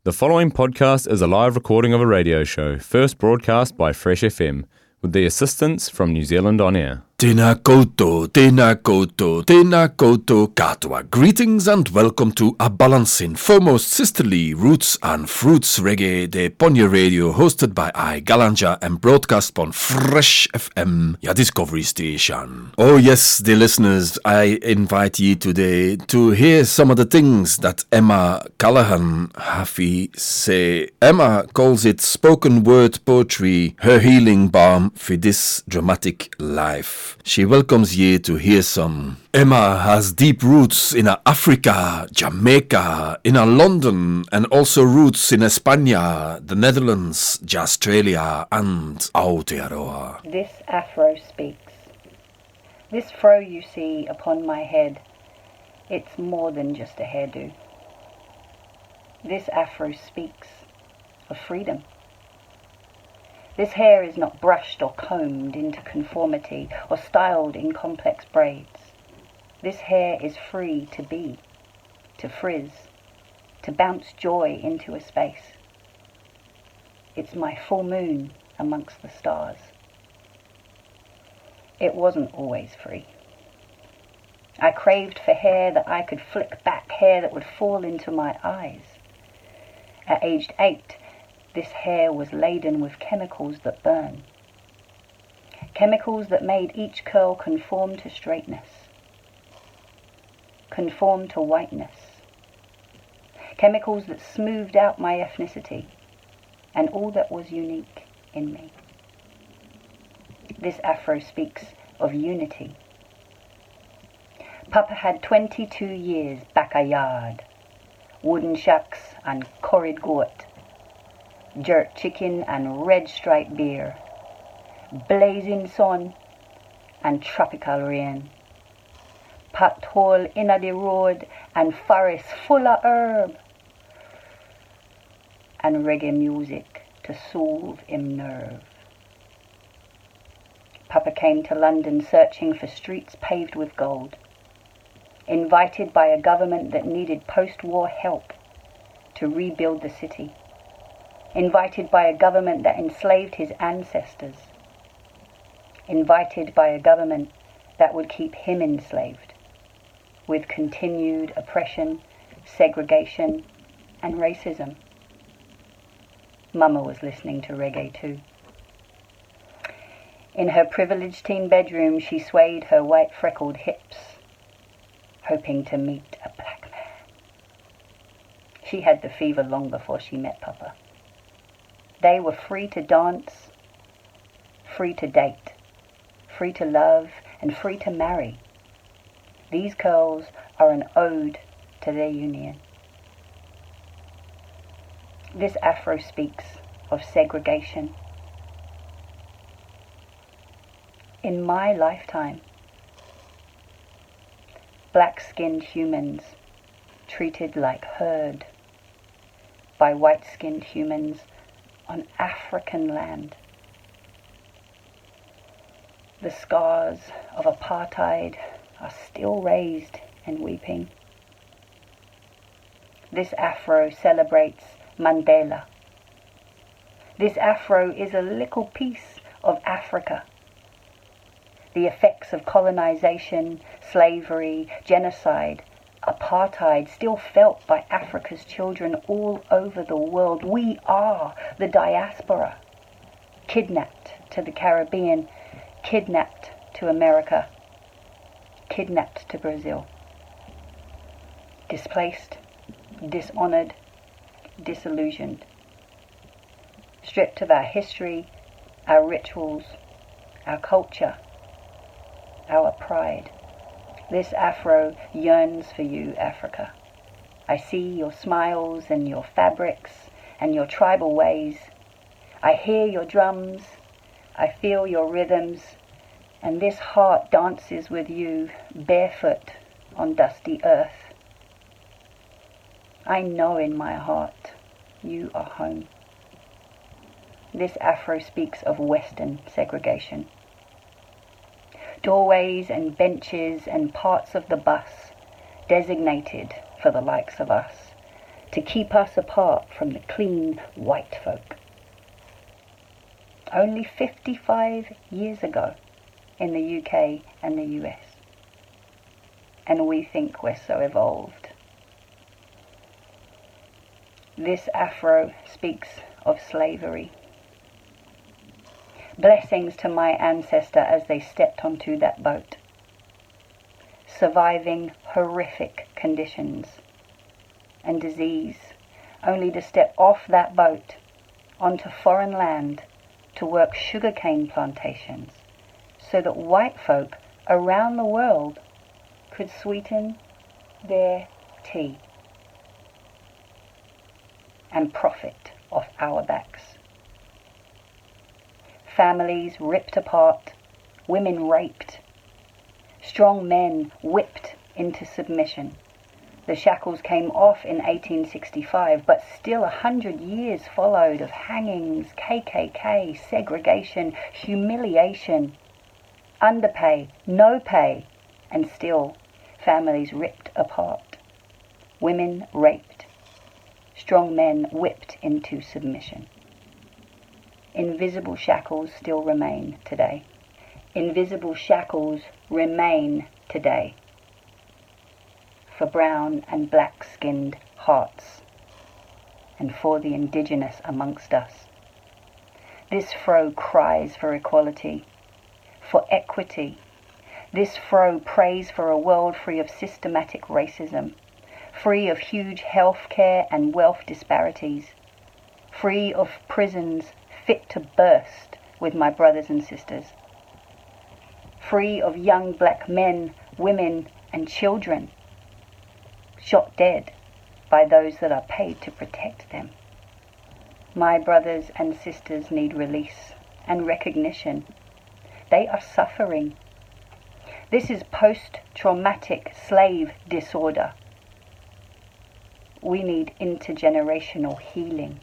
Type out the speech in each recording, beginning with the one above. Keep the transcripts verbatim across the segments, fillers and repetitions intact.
The following podcast is a live recording of a radio show, first broadcast by Fresh F M, with the assistance from New Zealand On Air. Tēnā koutou, tēnā koutou, tēnā koutou katoa. Greetings and welcome to A Balancing, foremost sisterly roots and fruits reggae de Ponya Radio, hosted by I, Galanja, and broadcast on Fresh F M, your discovery station. Oh yes, dear listeners, I invite you today to hear some of the things that Emma Callaghan Hafi say. Emma calls it spoken word poetry, her healing balm for this dramatic life. She welcomes you to hear some. Emma has deep roots in Africa, Jamaica, in London, and also roots in España, the Netherlands, Australia, and Aotearoa. This afro speaks. This fro you see upon my head, it's more than just a hairdo. This afro speaks of freedom. This hair is not brushed or combed into conformity or styled in complex braids. This hair is free to be, to frizz, to bounce joy into a space. It's my full moon amongst the stars. It wasn't always free. I craved for hair that I could flick back, hair that would fall into my eyes. At aged eight, this hair was laden with chemicals that burn. Chemicals that made each curl conform to straightness, conform to whiteness. Chemicals that smoothed out my ethnicity and all that was unique in me. This afro speaks of unity. Papa had twenty-two years backyard, wooden shacks and corrid goat, jerk chicken and red stripe beer, blazing sun and tropical rain, pothole inna the road and forest full of herb, and reggae music to soothe him nerve. Papa came to London searching for streets paved with gold, invited by a government that needed post-war help to rebuild the city, invited by a government that enslaved his ancestors, invited by a government that would keep him enslaved, with continued oppression, segregation, and racism. Mama was listening to reggae too. In her privileged teen bedroom, she swayed her white freckled hips, hoping to meet a black man. She had the fever long before she met Papa. They were free to dance, free to date, free to love, and free to marry. These curls are an ode to their union. This afro speaks of segregation. In my lifetime, black-skinned humans treated like herd by white-skinned humans on African land. The scars of apartheid are still raised and weeping. This afro celebrates Mandela. This afro is a little piece of Africa. The effects of colonization, slavery, genocide, apartheid still felt by Africa's children all over the world. We are the diaspora, kidnapped to the Caribbean, kidnapped to America, kidnapped to Brazil, displaced, dishonored, disillusioned, stripped of our history, our rituals, our culture, our pride. This afro yearns for you, Africa. I see your smiles and your fabrics and your tribal ways. I hear your drums. I feel your rhythms. And this heart dances with you barefoot on dusty earth. I know in my heart you are home. This afro speaks of Western segregation. Doorways and benches and parts of the bus designated for the likes of us. to keep us apart from the clean white folk. Only fifty-five years ago in the U K and the U S. And we think we're so evolved. This afro speaks of slavery. Blessings to my ancestor as they stepped onto that boat, surviving horrific conditions and disease, only to step off that boat onto foreign land to work sugarcane plantations so that white folk around the world could sweeten their tea and profit off our backs. Families ripped apart, women raped, strong men whipped into submission. The shackles came off in eighteen sixty-five, but still a hundred years followed of hangings, K K K, segregation, humiliation, underpay, no pay, and still families ripped apart, women raped, strong men whipped into submission. Invisible shackles still remain today. Invisible shackles remain today for brown and black-skinned hearts and for the indigenous amongst us. This fro cries for equality, for equity. This fro prays for a world free of systematic racism, free of huge healthcare and wealth disparities, free of prisons fit to burst with my brothers and sisters, free of young black men, women and children shot dead by those that are paid to protect them. My brothers and sisters need release and recognition. They are suffering. This is post-traumatic slave disorder. We need intergenerational healing.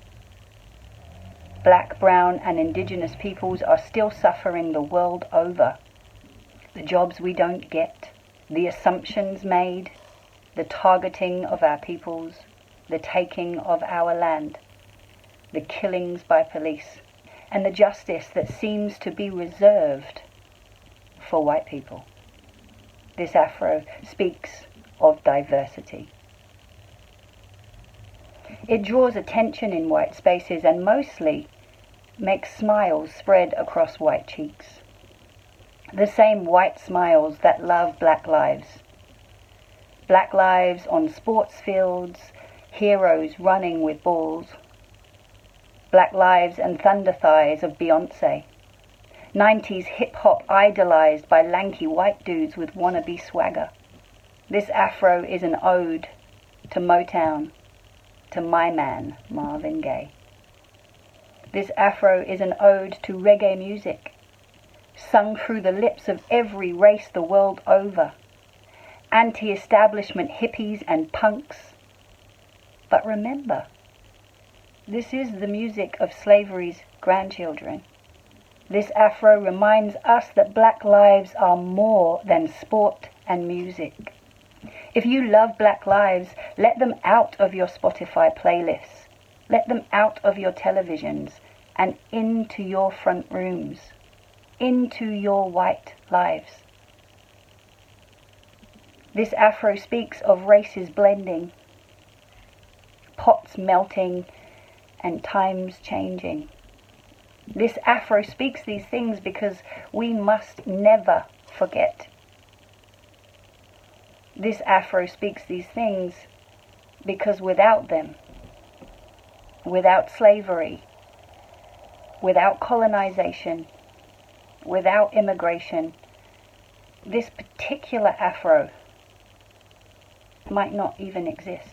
Black, brown and indigenous peoples are still suffering the world over. The jobs we don't get, the assumptions made, the targeting of our peoples, the taking of our land, the killings by police, and the justice that seems to be reserved for white people. This afro speaks of diversity. It draws attention in white spaces and mostly makes smiles spread across white cheeks. The same white smiles that love black lives. Black lives on sports fields, heroes running with balls. Black lives and thunder thighs of Beyonce. nineties hip-hop idolized by lanky white dudes with wannabe swagger. This afro is an ode to Motown, to my man, Marvin Gaye. This afro is an ode to reggae music, sung through the lips of every race the world over, anti-establishment hippies and punks. But remember, this is the music of slavery's grandchildren. This afro reminds us that black lives are more than sport and music. If you love black lives, let them out of your Spotify playlists. Let them out of your televisions and into your front rooms, into your white lives. This afro speaks of races blending, pots melting, and times changing. This afro speaks these things because we must never forget. This afro speaks these things because without them, without slavery, without colonization, without immigration, this particular afro might not even exist.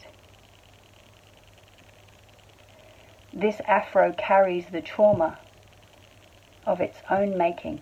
This afro carries the trauma of its own making.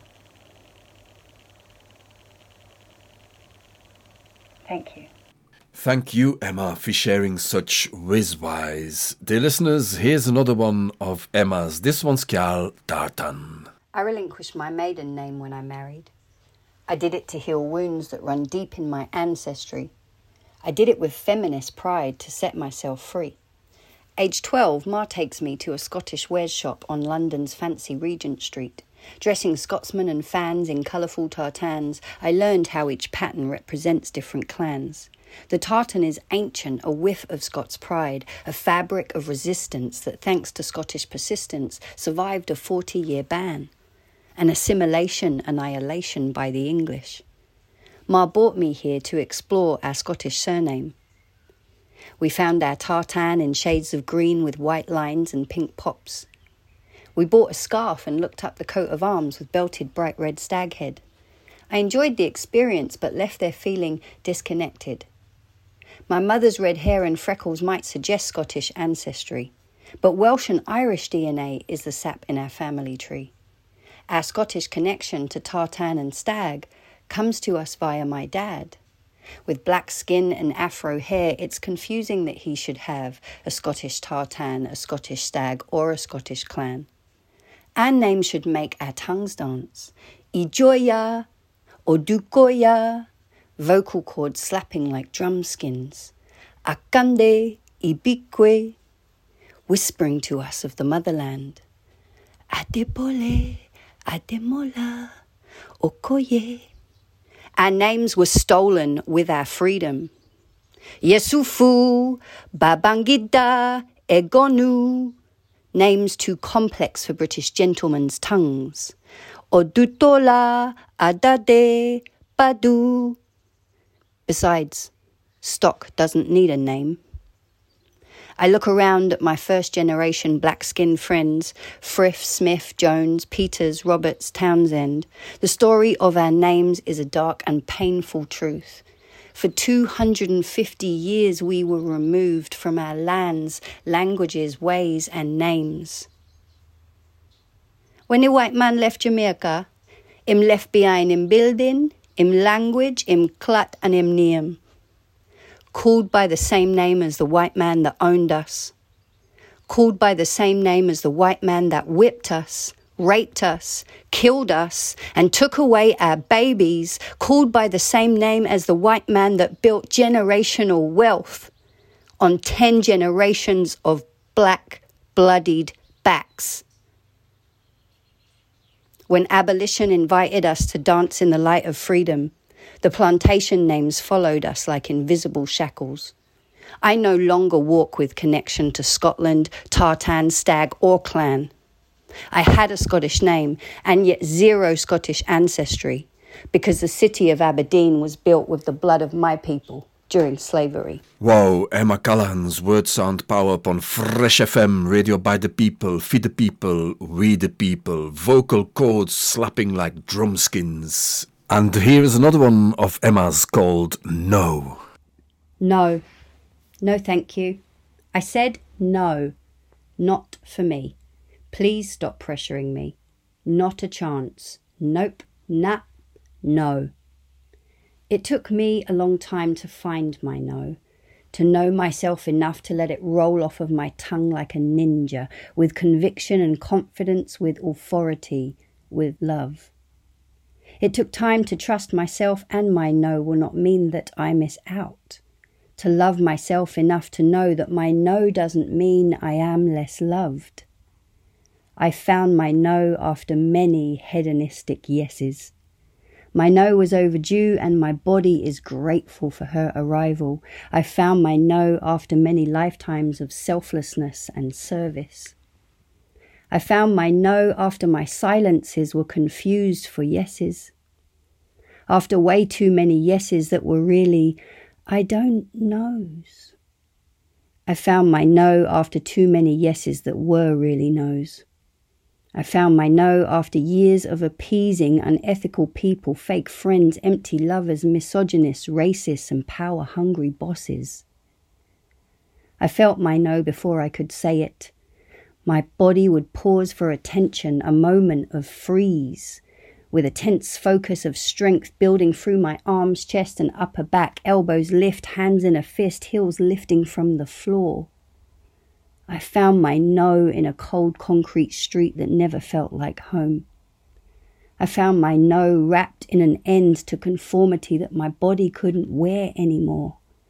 Thank you. Thank you, Emma, for sharing such whiz-wise. Dear listeners, here's another one of Emma's. This one's called Tartan. I relinquished my maiden name when I married. I did it to heal wounds that run deep in my ancestry. I did it with feminist pride to set myself free. Age twelve, Ma takes me to a Scottish wares shop on London's fancy Regent Street. Dressing Scotsmen and fans in colourful tartans, I learned how each pattern represents different clans. The tartan is ancient, a whiff of Scots pride, a fabric of resistance that, thanks to Scottish persistence, survived a forty-year ban. An assimilation, annihilation by the English. Ma brought me here to explore our Scottish surname. We found our tartan in shades of green with white lines and pink pops. We bought a scarf and looked up the coat of arms with belted bright red stag head. I enjoyed the experience but left there feeling disconnected. My mother's red hair and freckles might suggest Scottish ancestry, but Welsh and Irish D N A is the sap in our family tree. Our Scottish connection to tartan and stag comes to us via my dad. With black skin and afro hair, it's confusing that he should have a Scottish tartan, a Scottish stag, or a Scottish clan. Our name should make our tongues dance. Ijoya, Odukoya, vocal cords slapping like drum skins. Akande, Ibikwe, whispering to us of the motherland. Adebole, Ademola, Okoye. Our names were stolen with our freedom. Yesufu, Babangida, Egonu. Names too complex for British gentlemen's tongues. Odutola, Adade, Badu. Besides, stock doesn't need a name. I look around at my first-generation black-skinned friends, Frith, Smith, Jones, Peters, Roberts, Townsend. The story of our names is a dark and painful truth. For two hundred fifty years we were removed from our lands, languages, ways and names. When the white man left Jamaica, him left behind him building, him language, him clut and him name. Called by the same name as the white man that owned us. Called by the same name as the white man that whipped us, raped us, killed us, and took away our babies. Called by the same name as the white man that built generational wealth on ten generations of black, bloodied backs. When abolition invited us to dance in the light of freedom, the plantation names followed us like invisible shackles. I no longer walk with connection to Scotland, tartan, stag or clan. I had a Scottish name and yet zero Scottish ancestry because the city of Aberdeen was built with the blood of my people during slavery. Wow, Emma Callahan's words and power upon Fresh F M, radio by the people, feed the people, we the people, vocal cords slapping like drumskins. And here is another one of Emma's called No. No. No, thank you. I said no. Not for me. Please stop pressuring me. Not a chance. Nope. Nah. No. It took me a long time to find my no. To know myself enough to let it roll off of my tongue like a ninja, with conviction and confidence, with authority, with love. It took time to trust myself and my no will not mean that I miss out. To love myself enough to know that my no doesn't mean I am less loved. I found my no after many hedonistic yeses. My no was overdue and my body is grateful for her arrival. I found my no after many lifetimes of selflessness and service. I found my no after my silences were confused for yeses. After way too many yeses that were really, I don't knows. I found my no after too many yeses that were really no's. I found my no after years of appeasing unethical people, fake friends, empty lovers, misogynists, racists and power-hungry bosses. I felt my no before I could say it. My body would pause for attention, a moment of freeze, with a tense focus of strength building through my arms, chest and upper back, elbows lift, hands in a fist, heels lifting from the floor. I found my no in a cold concrete street that never felt like home. I found my no wrapped in an end to conformity that my body couldn't wear anymore.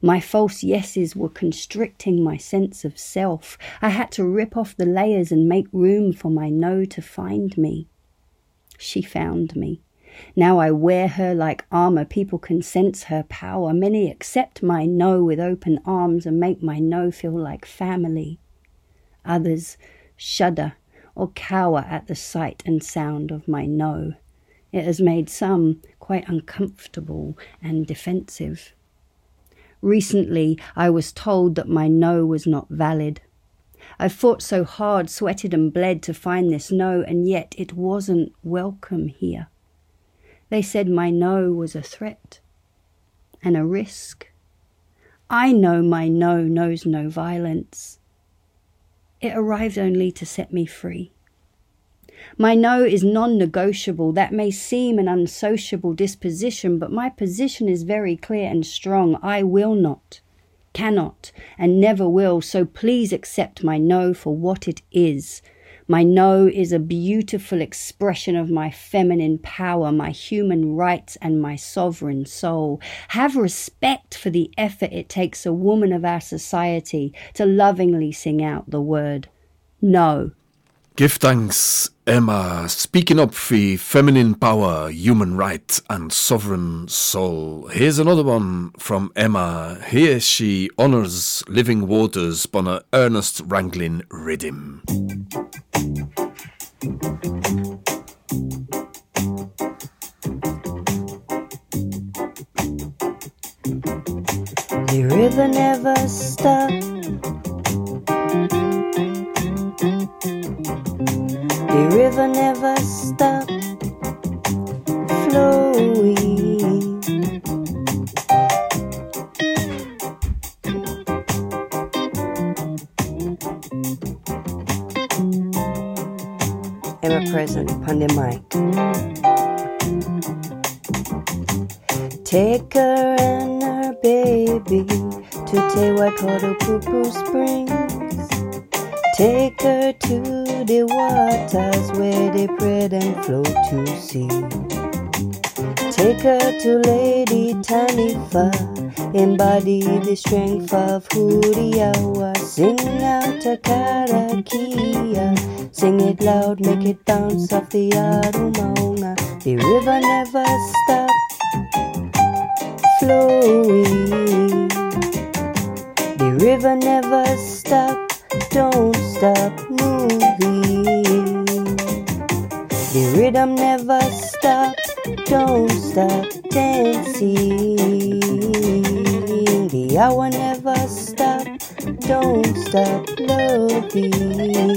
My false yeses were constricting my sense of self. I had to rip off the layers and make room for my no to find me. She found me. Now I wear her like armor. People can sense her power. Many accept my no with open arms and make my no feel like family. Others shudder or cower at the sight and sound of my no. It has made some quite uncomfortable and defensive. Recently, I was told that my no was not valid. I fought so hard, sweated and bled to find this no, and yet it wasn't welcome here. They said my no was a threat and a risk. I know my no knows no violence. It arrived only to set me free. My no is non-negotiable. That may seem an unsociable disposition, but my position is very clear and strong. I will not, cannot, and never will, so please accept my no for what it is. My no is a beautiful expression of my feminine power, my human rights, and my sovereign soul. Have respect for the effort it takes a woman of our society to lovingly sing out the word no. Give thanks, Emma, speaking up for feminine power, human rights, and sovereign soul. Here's another one from Emma. Here she honors living waters upon a earnest wrangling rhythm. The river never stops. The river never stops flowing. Ever present upon the mic. Take her and her baby to Tehuacanacupu Springs. Take her to the waters where they pray and flow to sea. Take her to Lady Tanifa, embody the strength of Huriawa. Sing out a karakia, sing it loud, make it bounce off the Arumaunga. The river never stops flowing. The river never stops, don't stop moving. The rhythm never stops, don't stop dancing. The hour never stops, don't stop loving.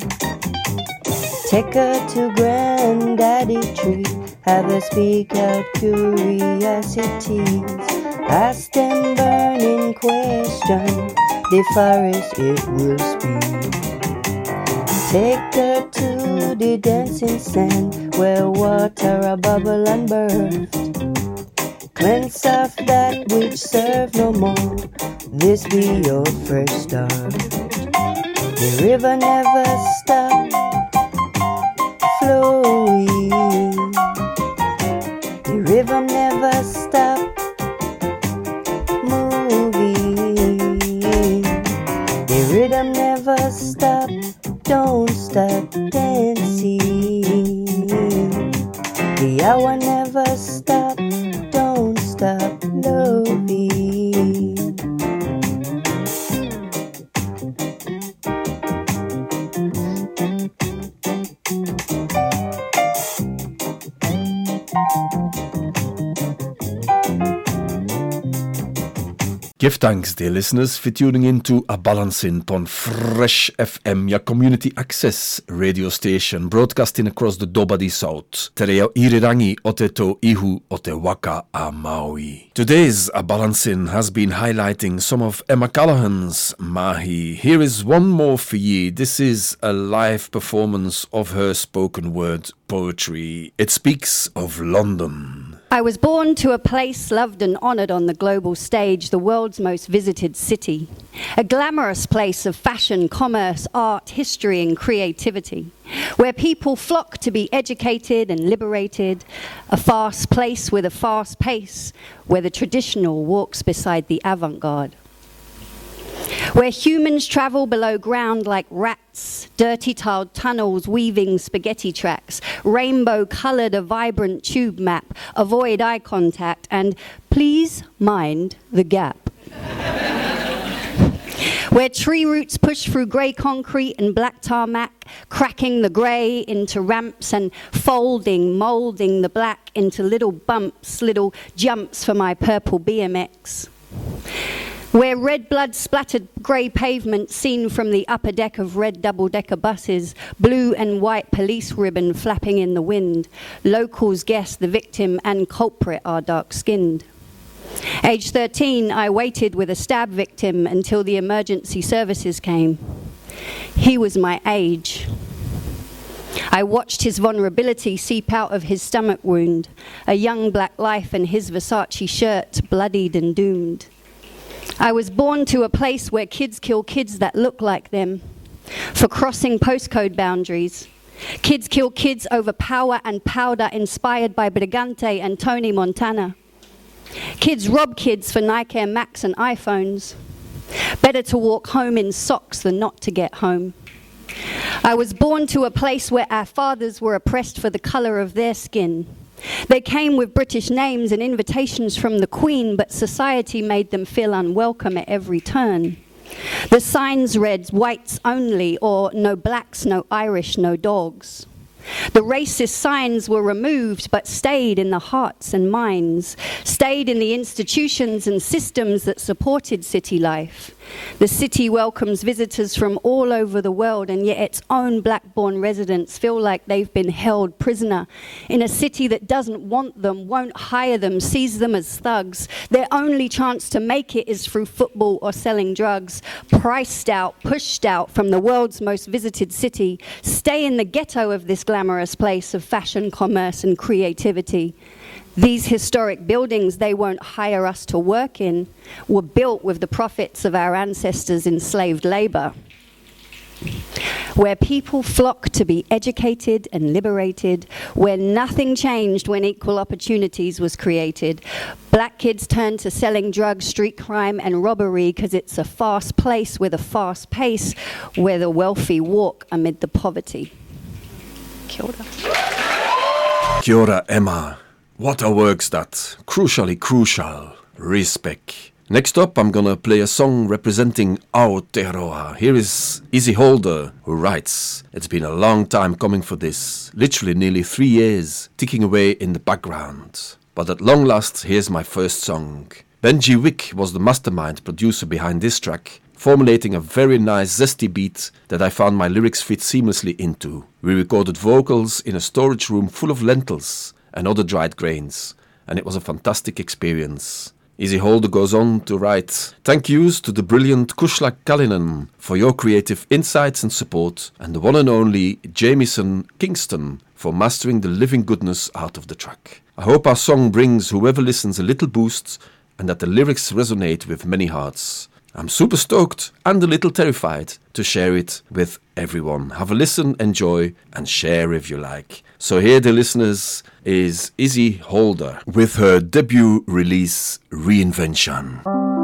Take her to Granddaddy Tree, have her speak out curiosities. Ask them burning questions, the forest it will speak. Take her to the dancing sand, where water a bubble and burst. Cleanse off that which serve no more, this be your fresh start. The river never stops flowing. The river never stops moving. The rhythm never stops, don't stop dancing. The hour never stops, don't stop loving. Give thanks, dear listeners, for tuning in to A Balancing on Fresh F M, your community access radio station, broadcasting across the Dobadi South. Te reo irirangi o te tō ihu o te waka a Maui. Today's A Balancing has been highlighting some of Emma Callaghan's mahi. Here is one more for ye. This is a live performance of her spoken word poetry. It speaks of London. I was born to a place loved and honoured on the global stage, the world's most visited city. A glamorous place of fashion, commerce, art, history and creativity, where people flock to be educated and liberated. A fast place with a fast pace, where the traditional walks beside the avant-garde. Where humans travel below ground like rats, dirty tiled tunnels weaving spaghetti tracks, rainbow-coloured a vibrant tube map, avoid eye contact, and please mind the gap. Where tree roots push through grey concrete and black tarmac, cracking the grey into ramps and folding, moulding the black into little bumps, little jumps for my purple B M X. Where red blood splattered grey pavement seen from the upper deck of red double-decker buses, blue and white police ribbon flapping in the wind. Locals guess the victim and culprit are dark-skinned. Age thirteen, I waited with a stab victim until the emergency services came. He was my age. I watched his vulnerability seep out of his stomach wound, a young black life and his Versace shirt, bloodied and doomed. I was born to a place where kids kill kids that look like them, for crossing postcode boundaries. Kids kill kids over power and powder inspired by Brigante and Tony Montana. Kids rob kids for Nike Air Max and iPhones. Better to walk home in socks than not to get home. I was born to a place where our fathers were oppressed for the colour of their skin. They came with British names and invitations from the Queen, but society made them feel unwelcome at every turn. The signs read whites only, or no blacks, no Irish, no dogs. The racist signs were removed but stayed in the hearts and minds, stayed in the institutions and systems that supported city life. The city welcomes visitors from all over the world, and yet its own black-born residents feel like they've been held prisoner in a city that doesn't want them, won't hire them, sees them as thugs. Their only chance to make it is through football or selling drugs. Priced out, pushed out from the world's most visited city, stay in the ghetto of this glamorous place of fashion, commerce and creativity. These historic buildings they won't hire us to work in were built with the profits of our ancestors' enslaved labour. Where people flock to be educated and liberated, where nothing changed when equal opportunities was created. Black kids turned to selling drugs, street crime and robbery because it's a fast place with a fast pace, where the wealthy walk amid the poverty. Kia ora. Kia ora, Emma. What are works that? Crucially crucial. Respect. Next up, I'm gonna play a song representing Aotearoa. Here is Izzy Holder, who writes, "It's been a long time coming for this. Literally nearly three years, ticking away in the background. But at long last, here's my first song." Benji Wick was the mastermind producer behind this track, formulating a very nice zesty beat that I found my lyrics fit seamlessly into. We recorded vocals in a storage room full of lentils and other dried grains, and it was a fantastic experience. Izzy Holder goes on to write, "Thank yous to the brilliant Kushla Kalinen for your creative insights and support, and the one and only Jamieson Kingston for mastering the living goodness out of the track. I hope our song brings whoever listens a little boost and that the lyrics resonate with many hearts. I'm super stoked and a little terrified to share it with everyone. Have a listen, enjoy, and share if you like." So here, the listeners, is Izzy Holder with her debut release, Reinvention.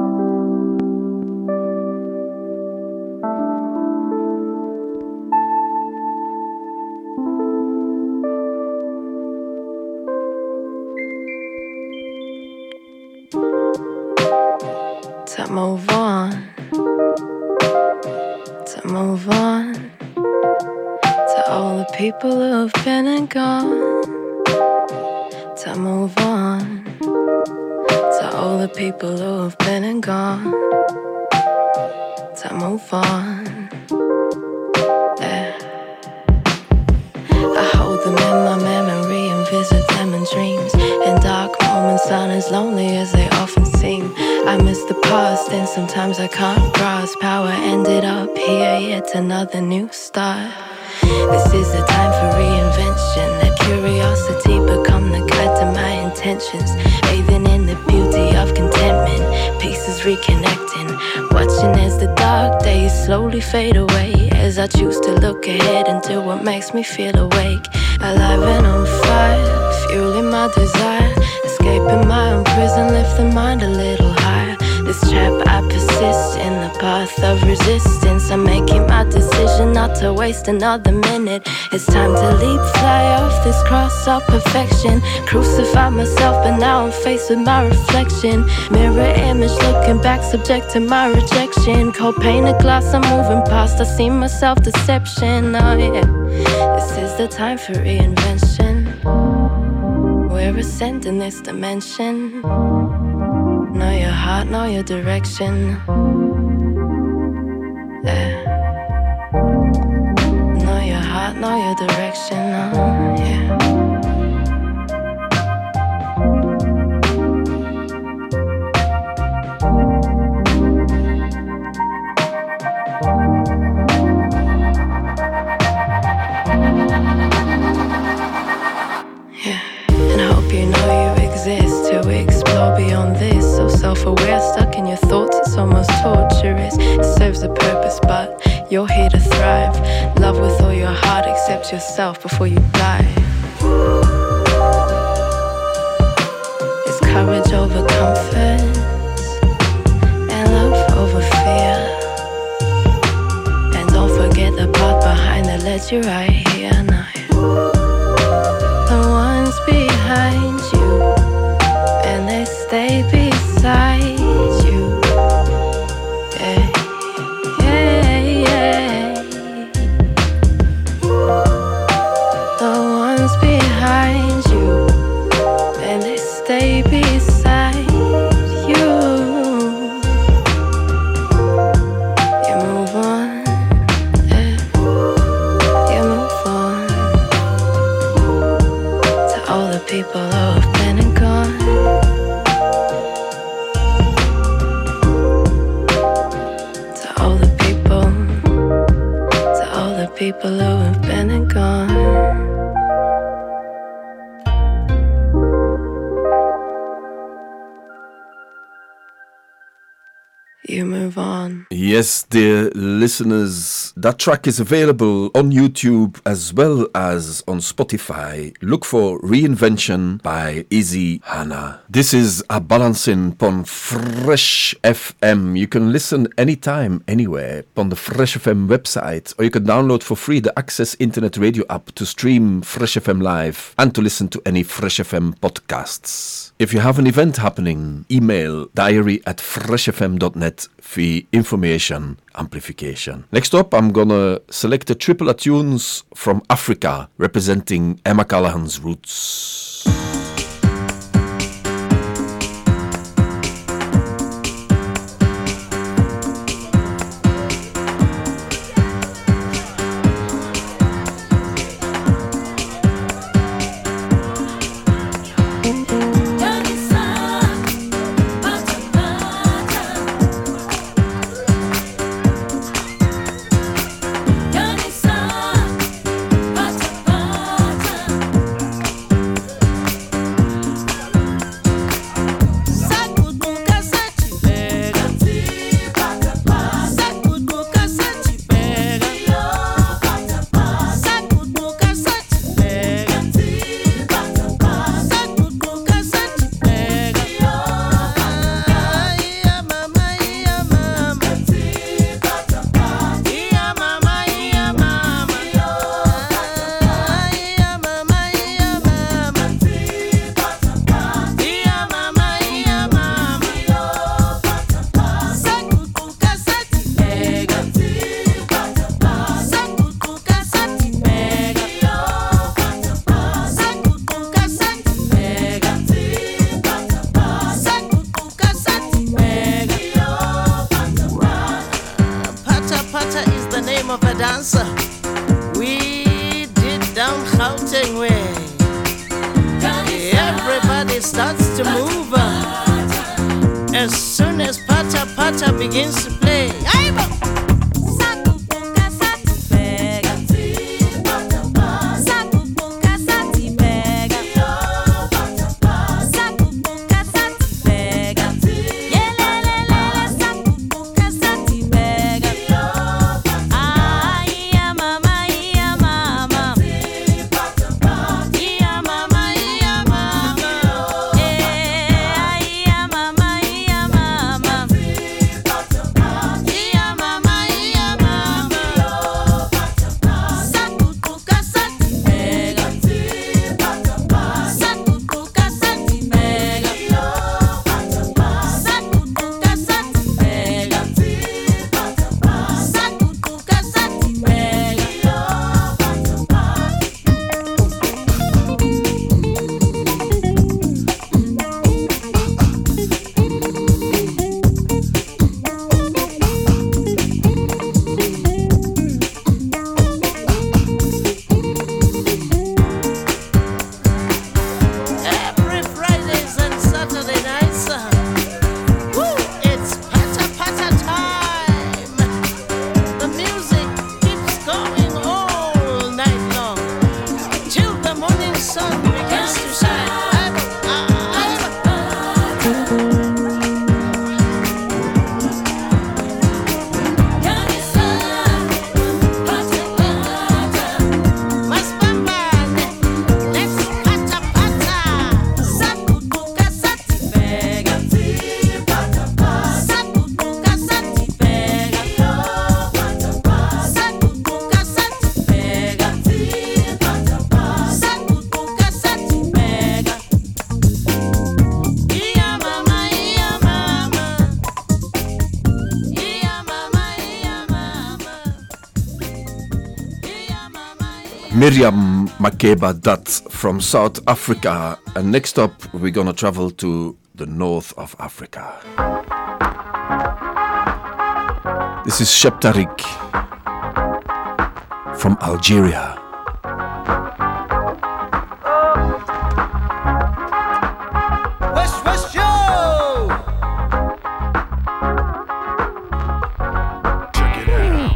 To move on, to move on, to all the people who've been and gone. To move on, to all the people who've been and gone. To move on, yeah. I hold them in my memory and visit them in dreams. In dark moments, not as lonely as they often seem. I miss the past and sometimes I can't grasp how I ended up here, yet another new start. This is the time for reinvention. Let curiosity become the guide to my intention. intentions, bathing in the beauty of contentment, pieces reconnecting, watching as the dark days slowly fade away, as I choose to look ahead into what makes me feel awake, alive and on fire, fueling my desire, escaping my own prison, lift the mind a little higher. This trap, I persist in the path of resistance. I'm making my decision not to waste another minute. It's time to leap, fly off this cross of perfection. Crucify myself, but now I'm faced with my reflection. Mirror image looking back, subject to my rejection. Cold painted glass, I'm moving past. I see my self-deception. Oh yeah, this is the time for reinvention. We're ascending this dimension. Know your heart, know your direction. Yeah. Know your heart, know your direction. Oh, yeah. Yeah. And I hope you know you exist to explore beyond this. So self-aware, stuck in your thoughts, it's almost torturous. It serves a purpose, but you're here to thrive. Love with all your heart, accept yourself before you die. It's courage over comfort, and love over fear. And don't forget the path behind that led you right here now. The ones behind you, and they stay beside you. Yeah, yeah, yeah. The ones behind you, and they stay beside you. You move on, yeah. You move on. To all the people who have been and gone. People who have been and gone. You move on. Yes, dear listeners, that track is available on YouTube as well as on Spotify. Look for Reinvention by Izzy Hannah. This is A Balancing on Fresh F M. You can listen anytime, anywhere on the Fresh F M website, or you can download for free the Access Internet Radio app to stream Fresh F M live and to listen to any Fresh F M podcasts. If you have an event happening, email diary at fresh f m dot net for information amplification. Next up, I'm gonna select a triple of tunes from Africa representing Emma Callahan's roots. Pata Miriam Makeba Dutt from South Africa. And next up, we're gonna travel to the north of Africa. This is Cheb Tarik from Algeria. West, West, yo! Check it out.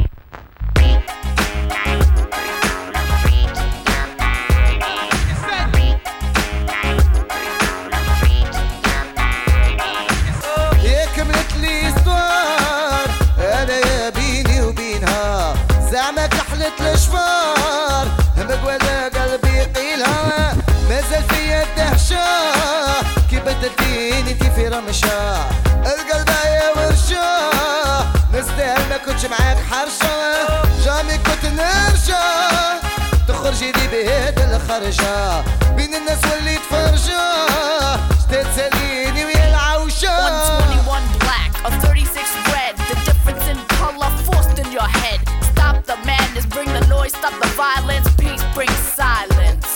هي كملت لي صدار انا يا بيني وبينها زعما كحلت الاشفار مقولة قلبي قيلها مازال فيا الدهشة كي بدلتيني انتي في رمشة القلب يا ورشة نستاهل ما كنتش معاك حرشة جامي كنت نرجع تخرجي لي بهاد الخرجة بين الناس وليت فرجة جداد ساليني ويا العوشة one twenty-one black, a thirty-six red. The difference in color forced in your head. Stop the madness, bring the noise, stop the violence. Peace brings silence.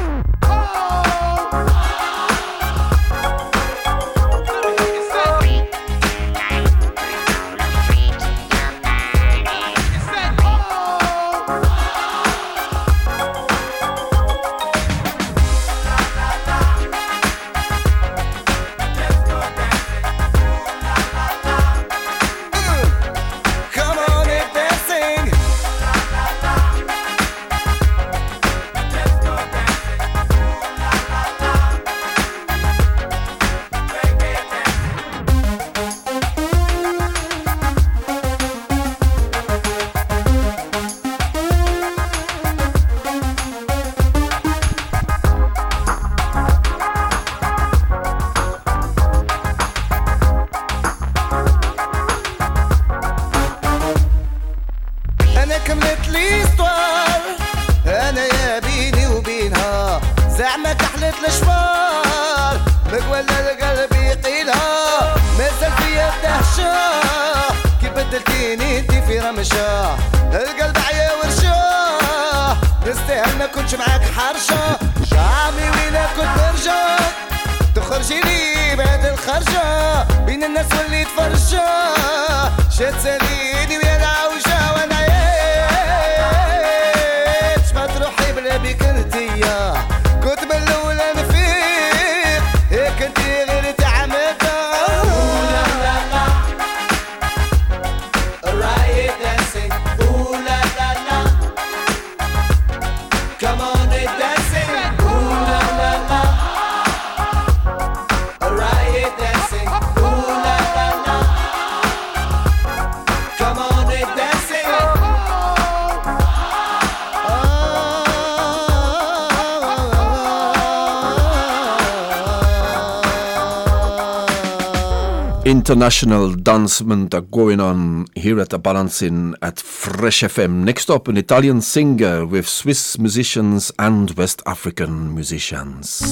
Come on and dancing. انا كملت لي سطوار انا يا بيني وبينها زعما كحلت الاشفار مقولة القلب يقيلها مازال فيا الدهشة كي بدلتيني انتي في رمشة القلب عيا ورشة نستاهل ما كنتش معاك حرشة شعبي وينا كنت نرجع تخرجي لي بعد الخرجة بين الناس وليت فرشة شات ساليني ويا العوجة وانا ياش ما تروحي بلا بيك انتيا كنت من الاول نفيق هيك انتي غير تعمدها لا لا لا Riot dancing ooh la la la Come on and dancing ooh la la la Riot dancing ooh la la la Come on and dancing International dancement are going on here at the Balancing at Fresh F M. Next up, an Italian singer with Swiss musicians and West African musicians.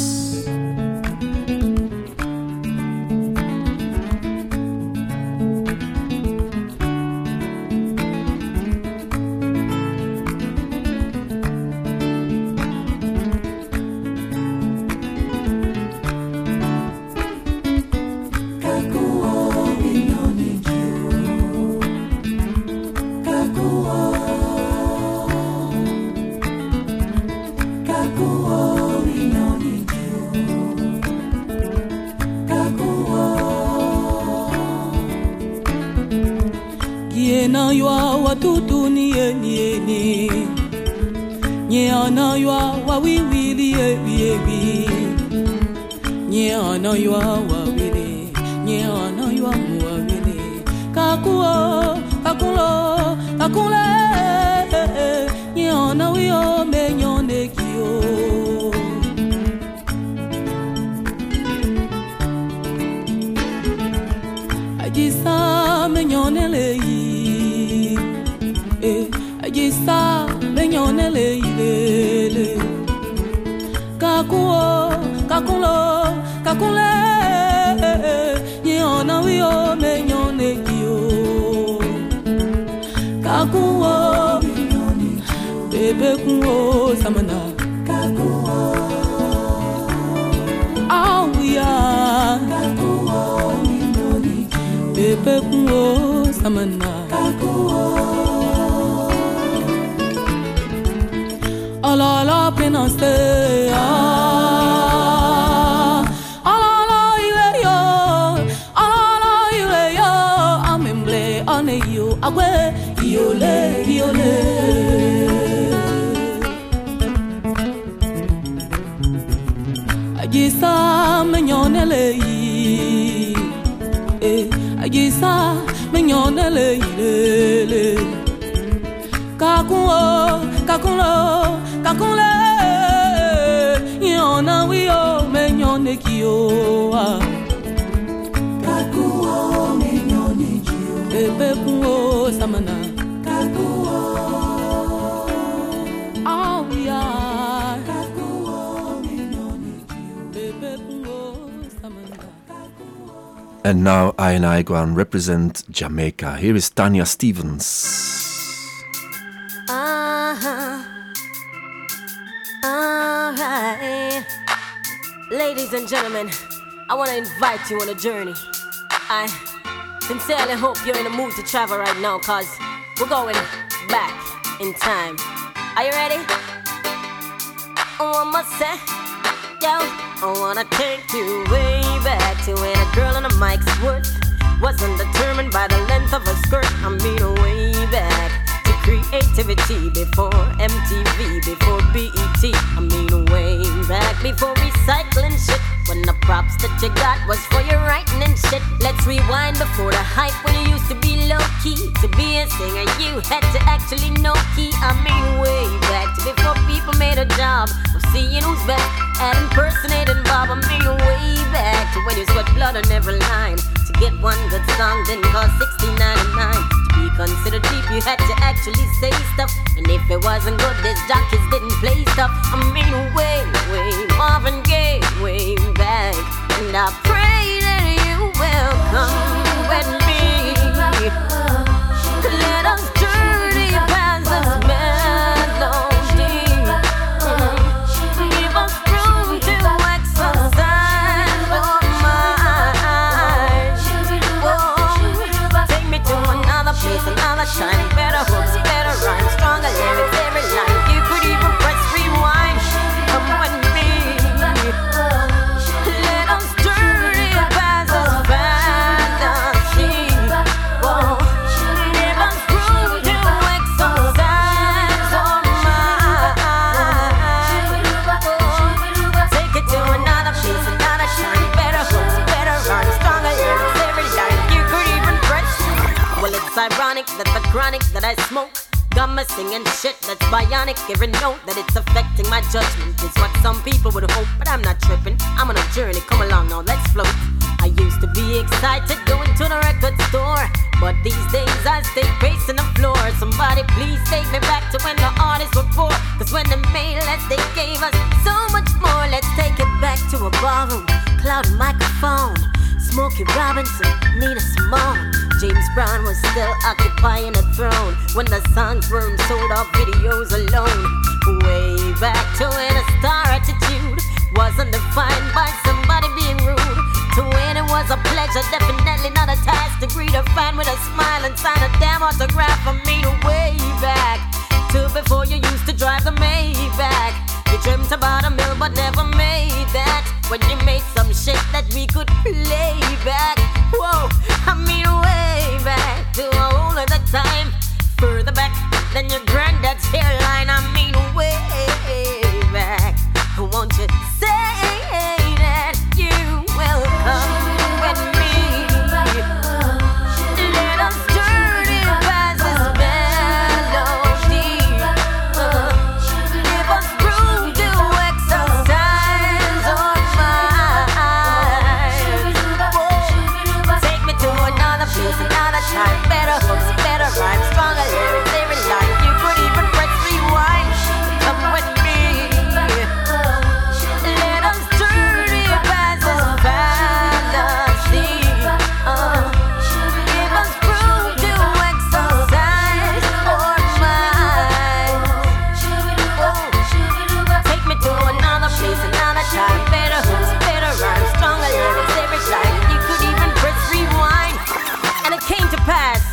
Yena ywa watutu ni eni eni Nyana ywa wa wiwili ewi ewi Nyana ywa wa wili Nyana ywa wa wili Kakuo, kakulo, kakule Nyana wio menyone kio Ajisa menyone leyi Ajisa menyone leyi Kakuo, kakulo, kakule Nyana wio menyone kio Kakuo Bebe kuo samana kakuo. Oh yeah kakuo minoni. Bebe kuo samana kakuo. Ala la penance ah. Ala la ile yo. Ala la ile yo. Amemble ane yo awe yole yole. Agisa menyonele eh agisa menyonele le kakuo kakulo kakule yona wio menyone kio kakuo menyone kio bebe kuo samana kakuo oh yeah kakuo menyone kio bebe kuo samana. And now I and I go and represent Jamaica. Here is Tanya Stevens. Uh-huh. Alright. Ladies and gentlemen, I want to invite you on a journey. I sincerely hope you're in the mood to travel right now, cause we're going back in time. Are you ready? Oh, I must say, yo, I wanna take you way back to when a girl on a mic's worth wasn't determined by the length of her skirt. I mean way back to creativity before M T V, before B E T. I mean way back before recycling shit, when the props that you got was for your writing and shit. Let's rewind before the hype, when you used to be low key. To be a singer you had to actually know key. I mean way back to before people made a job of seeing who's best at impersonating Bob. I mean way back to when you sweat blood on every line to get one good song, then cost sixteen ninety-nine. To be considered deep you had to actually say stuff, and if it wasn't good these jockeys didn't play stuff. I mean way, way Marvin Gaye way back, and I pray that you will come with me. Let us journey past this melody. Give us room to exercise our mind. Whoa. Take me to another place, another shine. Better hooks, better rhyme, stronger lyrics every line. You could even press rewind. Come with me. Let us journey past this fantasy. Whoa. Give us room to exercise our mind. Take it to another place, another shine. Better hooks, better rhyme, stronger lyrics every line. You could even press. Well, it's ironic that the chronic that I smoke got me singing shit that's bionic. Every note that it's affecting my judgment is what some people would hope, but I'm not tripping. I'm on a journey, come along now, let's float. I used to be excited going to the record store, but these days I stay pacing the floor. Somebody please take me back to when the artists were poor, cause when they made less they gave us so much more. Let's take it back to a ballroom, clouded microphone, Smokey Robinson, Nina Simone. James Brown was still occupying a throne when the songs weren't sold off videos alone. Way back to when a star attitude wasn't defined by somebody being rude, to when it was a pleasure, definitely not a task, to greet a fan with a smile and sign a damn autograph. I mean way back to before you used to drive the Maybach. You dreamt about a mill but never made that, when you made some shit that we could play back. Whoa, I mean way back to a whole other time, further back than your granddad's hairline. I mean way back. Won't you say that you will come with me? Let us journey past this melody. Give us room to exercise our mind.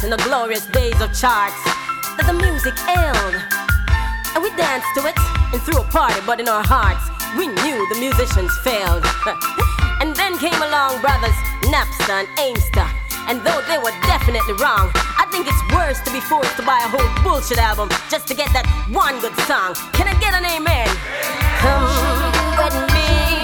in the glorious days of charts, that the music ailed. And we danced to it and threw a party, but in our hearts, we knew the musicians failed. And then came along brothers Napster and Aimster, and though they were definitely wrong, I think it's worse to be forced to buy a whole bullshit album just to get that one good song. Can I get an amen? Come with me,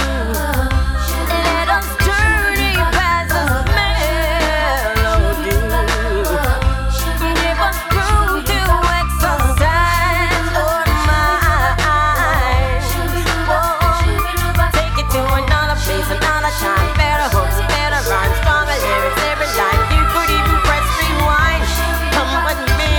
let us journey past this melody. Give us room to exercise our minds. Take it to another place, another time. Better hooks, better rhymes, stronger lyrics every line. You could even press rewind. Come with me,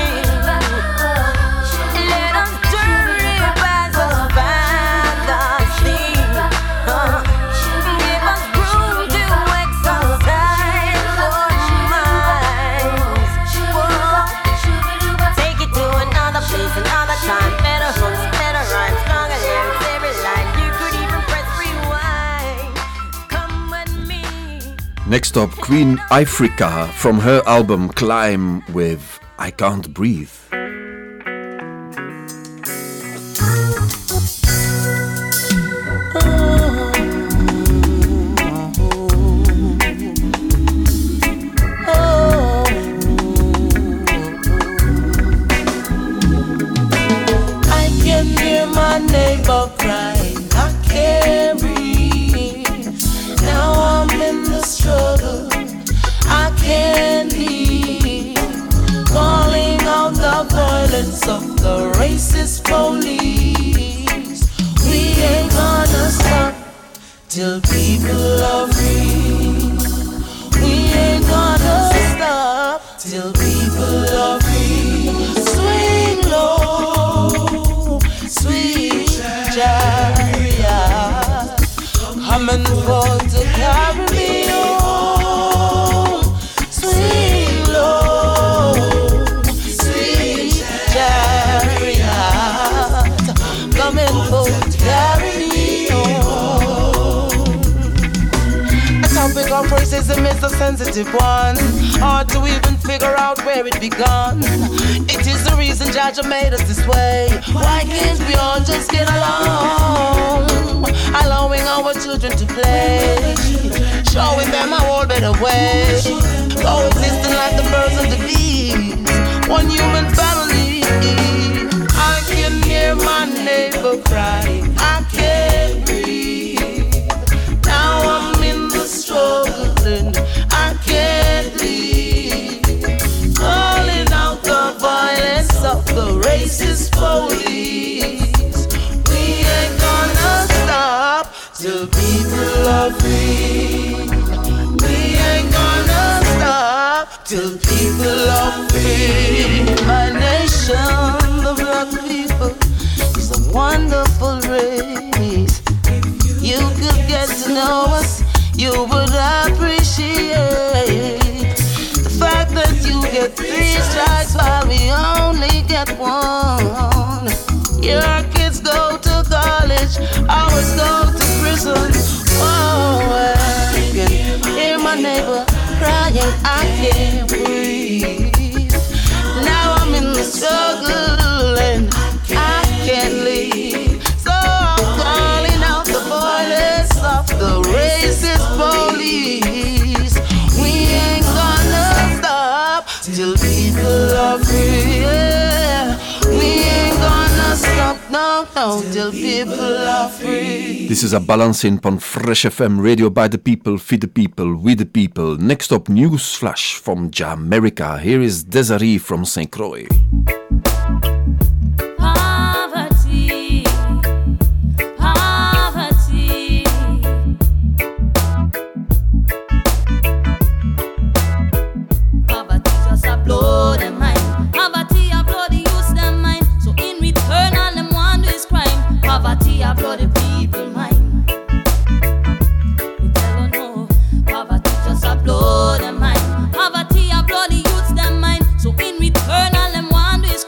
let us journey past this fantasy. Uh, give us room to exercise our minds. Whoa. Take it to another place, another time. Better hooks, better rhymes, stronger lyrics every line. You could even press rewind. Come with me. Next up, Queen Ifrica from her album Climb with I Can't Breathe. I can hear my neighbor crying, I can't breathe. Now I'm in the struggle, I can't leave. Calling out the violence of the racist police. We ain't gonna stop till people are free. We ain't gonna stop till people are free. Swing low, sweet chariot, coming for to carry me home. Swing low, sweet chariot, coming for to carry me home. The topic of racism is a sensitive one, hard to even figure out where it began. It is the reason Jaja made us this way. Why can't we all just get along? Allowing our children to play, showing them a whole better way, coexisting like the birds and the bees, one human family. I can hear my neighbor crying, I can't breathe. Now I'm in the struggle and I can't leave. Calling out the violence of the racist police. We ain't gonna stop till people are free. We ain't gonna stop till people are free. My nation, the black people, is a wonderful race. You could get to know us, you would appreciate the fact that you get three strikes while we only get one. Your kids go to college, ours go to prison. Whoa, I can hear my neighbor crying, I can't breathe. Now I'm in the struggle and I can't leave. So I'm calling out the violence of the racist police. We ain't gonna stop till people are free. Yeah. We ain't gonna stop now, no, till people are free. This is a balancing on Fresh F M radio by the people, feed the people, with the people. Next up, news flash from Jamaica. Here is Desiree from Saint Croix. Poverty, poverty. Poverty just a blow them mind. Poverty a blow the youth them mind. So in return all them want do is crime. Poverty a blow the people mind. Me tell you no. Poverty just a blow them mind. Poverty a blow the youth them mind. So in return all them want do is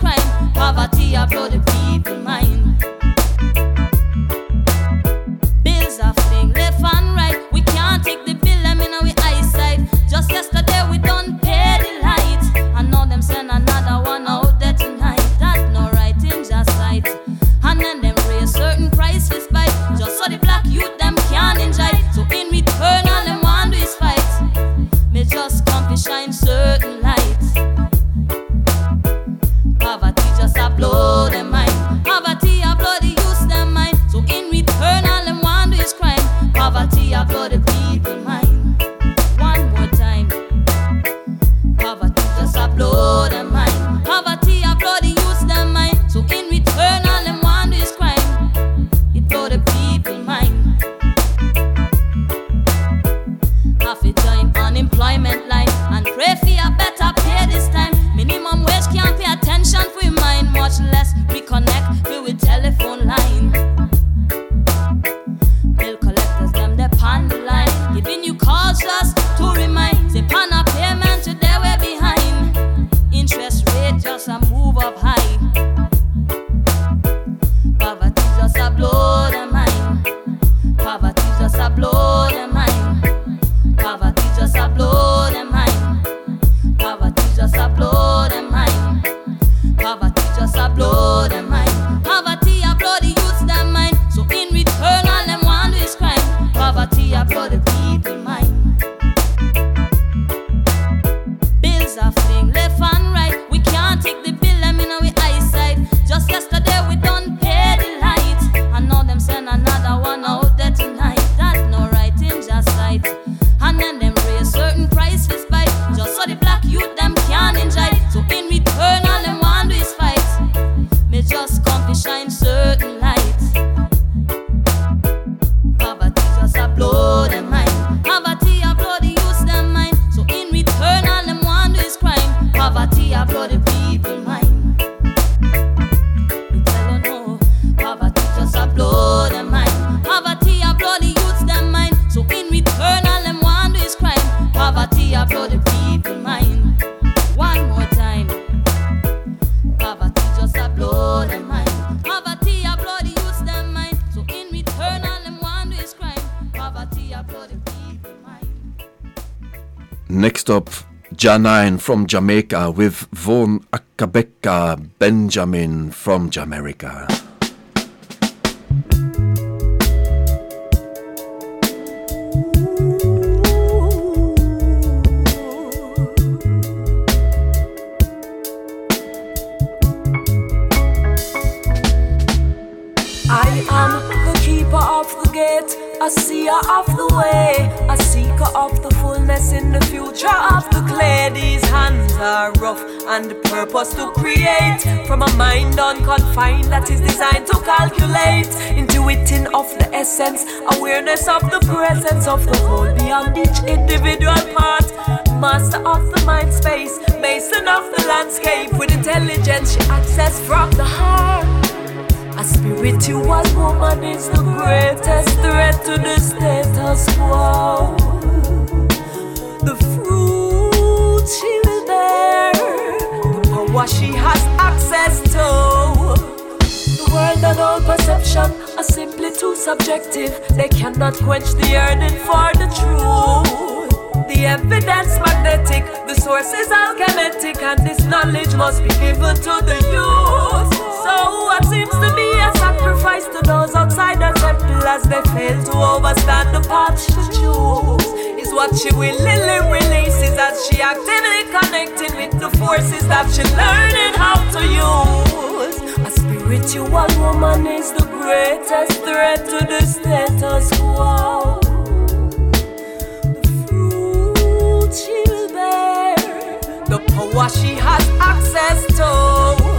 to shine certain lights. Poverty just a blow them mind. Poverty a blow the youth them mind. So in return all them want do is crime. Poverty a blow the people mind. Me tell you no, poverty just a blow them mind. Poverty a blow the youth them mind. So in return all them want do is crime. Poverty a blow the people mind. One more time. Poverty just a blow them mind. Poverty a blow the youth them mind. So in return all them want do is crime. Poverty a blow the people mind. Next up, Janine from Jamaica with Von Akabeka Benjamin from Jamaica. I am the keeper of the gate, a seer of the way, a seeker of the fullness in the future of the clay. These hands are rough and the purpose to create from a mind unconfined that is designed to calculate, intuiting of the essence, awareness of the presence of the whole beyond each individual part. Master of the mind space, mason of the landscape, with intelligence she access from the heart. A spiritual woman is the greatest threat to the status quo. The fruit she will bear, the power she has access to. The world and all perception are simply too subjective. They cannot quench the yearning for the truth. The evidence magnetic, the source is alchemic, and this knowledge must be given to the youth. So what seems to be a sacrifice to those outside the temple as they fail to overstand the path she choose is what she willingly releases as she actively connecting with the forces that she learning how to use. A spiritual woman is the greatest threat to the status quo. The fruit she will bear, the power she has access to.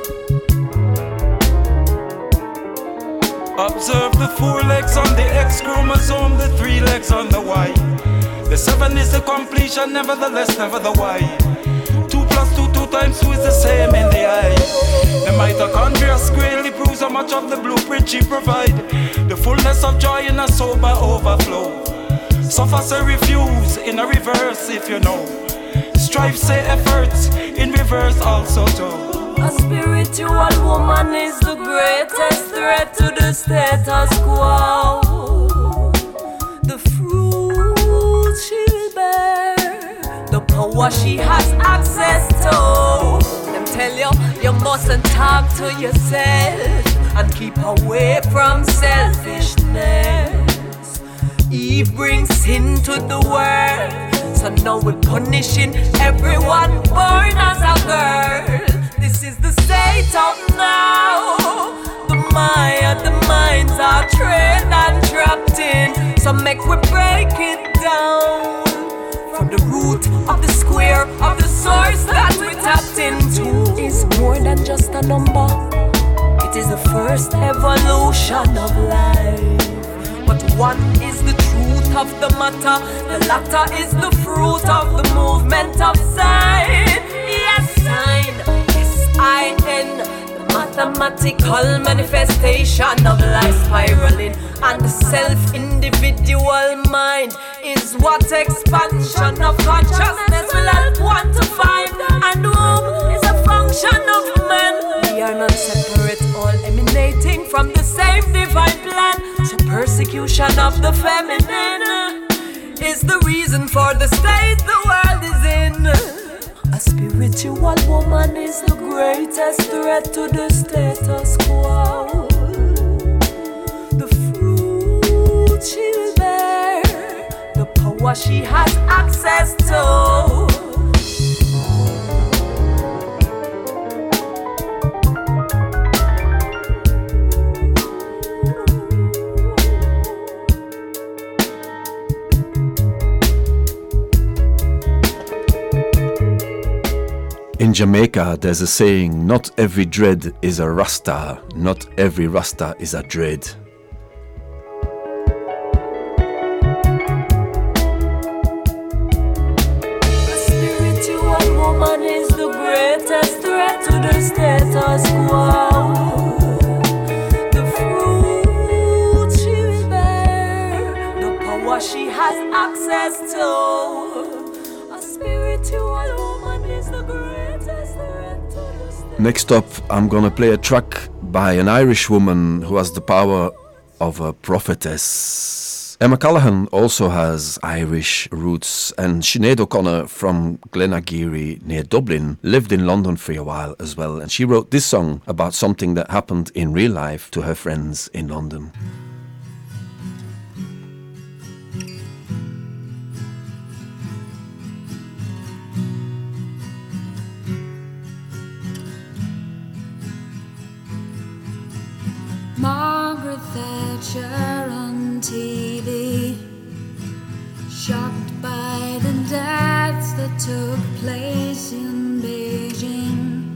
Observe the four legs on the X chromosome, the three legs on the Y. The seven is the completion, nevertheless, never the Y. Two plus two, two times two is the same in the eye. The mitochondria squarely proves how much of the blueprint she provide. The fullness of joy in a sober overflow. Suffer say refuse in a reverse if you know. Strive say efforts in reverse also too. A spiritual woman is the greatest threat to the status quo. The fruit she will bear, the power she has access to. Them tell you, you mustn't talk to yourself and keep away from selfishness. Eve brings sin to the world, so now we're punishing everyone born as a girl. This is the state of now. The mind, the minds are trained and trapped in. So make we break it down from the root of the square of the source that we tapped into. Is more than just a number. It is the first evolution of life. But one is the truth of the matter. The latter is the fruit of the movement of sign. Yes, sign. I N, the mathematical manifestation of life spiraling, and the self-individual mind is what expansion of consciousness will help one to find, and womb is a function of man. We are not separate, all emanating from the same divine plan. So persecution of the feminine is the reason for the state the world is in. A spiritual woman is the greatest threat to the status quo. The fruit she will bear, the power she has access to. In Jamaica, there's a saying, not every dread is a Rasta, not every Rasta is a dread. A spiritual woman is the greatest threat to the status quo. The fruit she will bear, the power she has access to. A spiritual woman is the greatest threat to the status. Next up, I'm gonna play a track by an Irish woman who has the power of a prophetess. Emma Callaghan also has Irish roots, and Sinead O'Connor from Glenageary near Dublin lived in London for a while as well, and she wrote this song about something that happened in real life to her friends in London. Margaret Thatcher on T V, shocked by the deaths that took place in Beijing.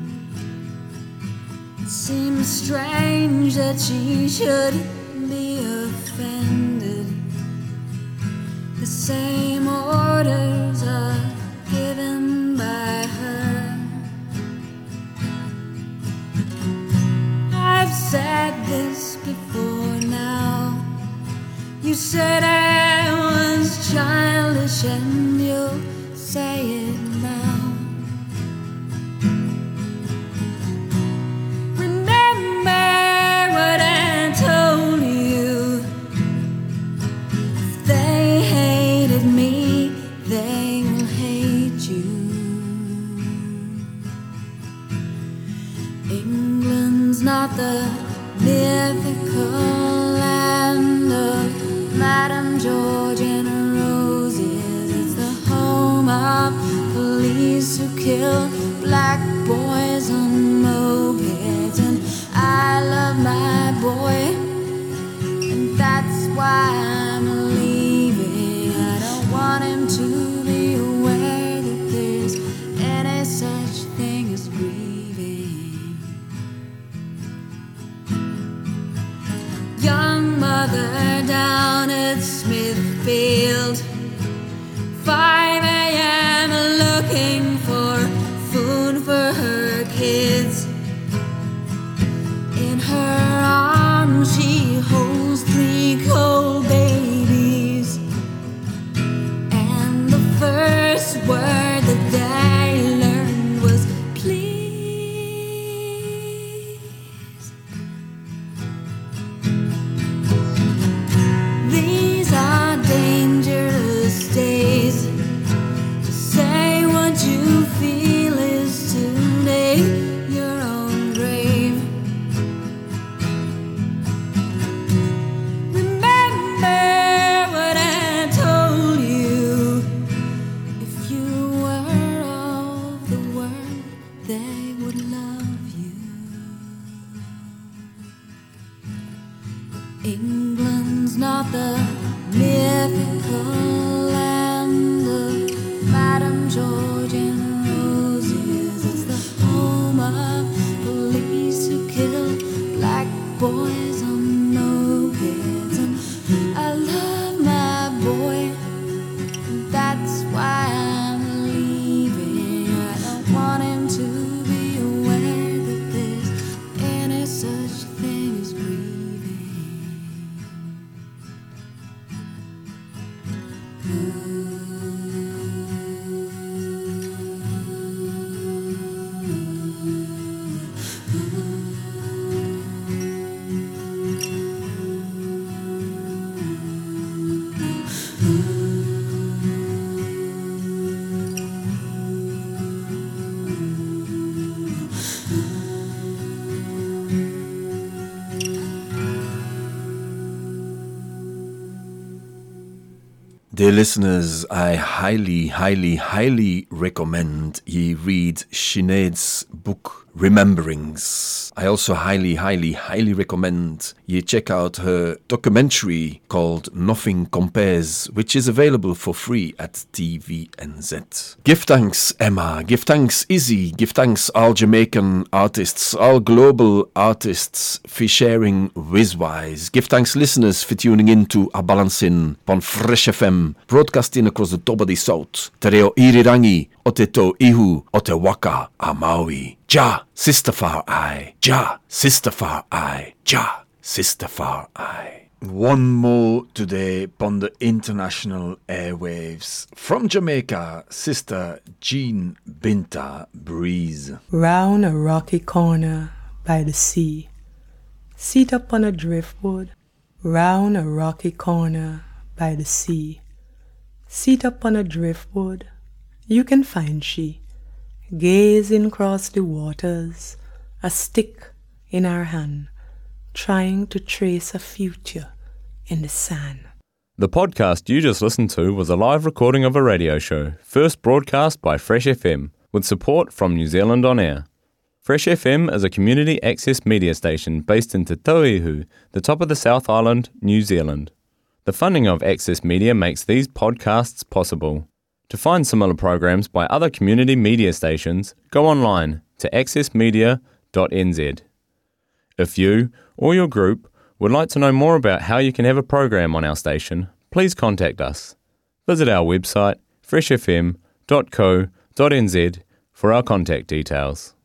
It seems strange that she should be offended. The same orders are given by her. I've said this before now. You said I was childish, and you'll say it now. Remember what I told you. If they hated me, they will hate you. England's not the mythical land of Madame George and Roses. It's the home of police who kill black boys on mopeds. And I love my boy, and that's why I'm leaving. I don't want him to be aware that there's any such thing as grieving. Young mother down at Smithfield, five a.m. looking for food for her kids. In her arms she holds three cold babies, and the first word that they learned was please. These are dangerous days. To say what you feel is to dig your own grave. Remember what I told you. If you were of the world, they would love you. England's not the mythical land of Madame George and Roses. It's the home of police who kill black boys on mopeds. And I love my boy, and that's why I'm leaving. I don't want him to be aware that there's any such thing as grieving. Dear listeners, I highly, highly, highly recommend ye read Sinead's book, Rememberings. I also highly, highly, highly recommend ye check out her documentary called Nothing Compares, which is available for free at T V N Z. Give thanks, Emma. Give thanks, Izzy. Give thanks, all Jamaican artists, all global artists, for sharing Wizwise. Give thanks, listeners, for tuning in to A Balancing on Fresh F M, broadcasting across the top of the South. Te reo irirangi, o te tō ihu, o te waka, a Maui. Ja, sister far eye. Ja, sister far eye. Ja, sister far eye. One more today upon the international airwaves. From Jamaica, Sister Jean Binta Breeze. Round a rocky corner by the sea, seat upon a driftwood. Round a rocky corner by the sea, seat upon a driftwood, you can find she, gazing across the waters, a stick in her hand, trying to trace a future in the sand. The podcast you just listened to was a live recording of a radio show, first broadcast by Fresh F M, with support from New Zealand On Air. Fresh F M is a community access media station based in Te Tauihu, the top of the South Island, New Zealand. The funding of Access Media makes these podcasts possible. To find similar programs by other community media stations, go online to access media dot n z. If you or your group would like to know more about how you can have a program on our station, please contact us. Visit our website fresh f m dot co dot n z for our contact details.